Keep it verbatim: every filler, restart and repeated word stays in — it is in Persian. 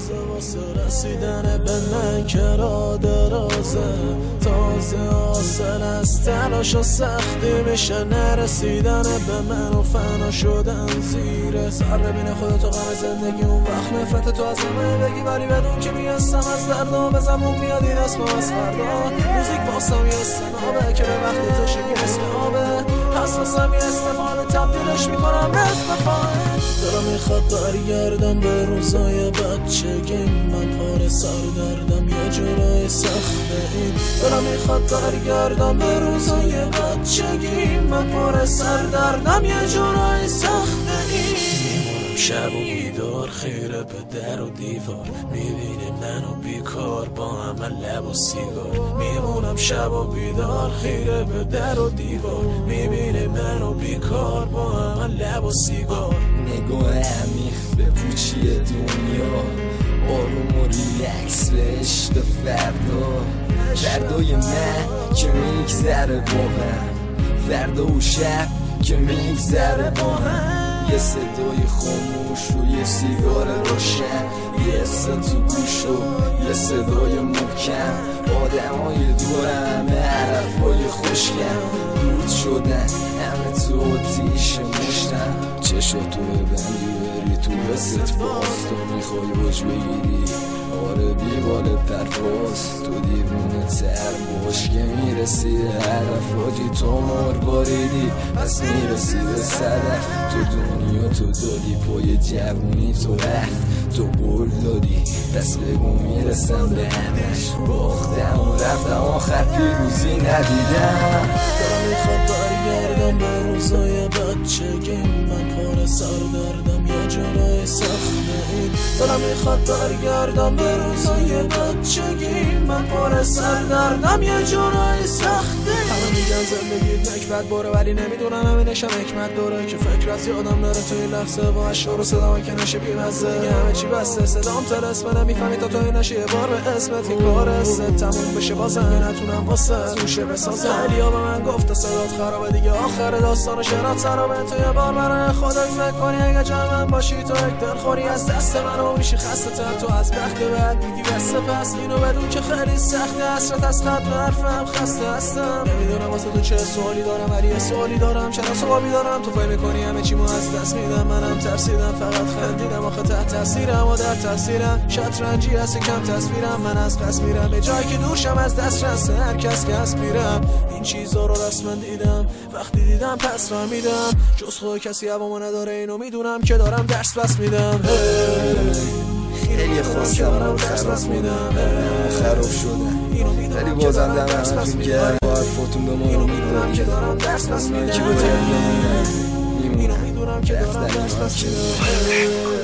تازه واسه رسیدن به من که را درازه، تازه حاصل از تلاش و سختی میشه نرسیدن به من و فنا شدن زیر سر. ببینه خودتو غم زندگی اون وقت نفرت تو از همه بگی، ولی بدون که میستم از دردا به زمون میاد این اسم از فردا. موزیک واسم یه استنابه که به وقت تشگی مثل آبه، پس واسم یه استفاده تبدیلش میکنم استفاده. دلم میخواد برگردم به روزای بچگیم، من پاره سردردم یه جورای سخته این. دلم میخواد برگردم به روزای بچگیم، من پاره سردردم یه جورای سخته این. میمونم شب و بیدار خیره به در و دیوار، میبینه منو بیکار با همه لب و سیگار. میمونم شب و بیدار خیره به در و دیوار، میبینه منو بیکار با همه لب و سیگار. نگاه عمیق به پوچی دنیا، آروم و ریلکس به عشق فردا. فردای من که میگذره با هم، فردا و شب که میگذره با هم. یه صدای خاموش و یه سیگار روشن، یه حس تو گوش و یه صدای محکم. آدم های دورم حرفای خوشگم، دود شدن همه تو آتیش مشتم. چشاتو ببندی بری تو حست باز، تو میخوای باش بگیری آره دیوال پرواز. تو دیوونه تر باش که میرسی هدف، آجی تو مرواریدی پس میرسی به صدف. تو دنیا تو دادی پای جوونی تو رفت، تو گل دادی پس بگو میرسم به همش. باختم و رفتم آخر پیروزی ندیدم. دلم میخواد برگردم به روزای بچگیم، من پاره سردردم یه جورای سخته این. دلم میخواد برگردم به روزای بچگیم، من پاره سردردم یه جورای سخته. همه میگن زندگی نکبت باره، ولی نمیدونم همینشم حکمت داره که فکر از یادم نره توی لحظه با اشعار و صدام که نشه بیمزه. دیگه همه چی بسته صدام ترسمه، نمیفهمی تا توی نشه یه بار به اسمت که کار است تموم بشه بازم نتونم واسه روشه بسازم. خیلیا به من گفته صدات خرابه دیگه آخر داستان شعرات سرابه. تو یه بار برای خودت فکر کنی اگه جای من باشی، تو یک دلخوری از دست منو میشی خسته تر. تو از بخت بعد میگی بسته پس اینو بدون که خیلی سخته. حسرت از خط به حرفم خسته هستم. نمیدونم واسه تو چه سوالی دارم، ولی یه سوالی دارم چرا سوالی دارم. تو فکر میکنی همه چیمو از دست میدم، منم ترسیدم فقط خندیدم. آخه تحت تاثیرم و در تاثیرم شطرنجی هست کم تصویرم. من از قصد میرم به جایی که دورشم از دست رسه هر کس که از میرم. این چیزا رو رسما دیدم، وقتی دیدم پس فهمیدم جز خود کسی هوامو نداره. اینو میدونم که دارم درس بس میدم. خیلی خواستم رو درس بس میدم، خراب شدن ولی بازم دم همتون گرم. با حرفاتون به ما رو میدونم که دارم درس بس میدم. کی با تیم بمونم میمونم، رفتن این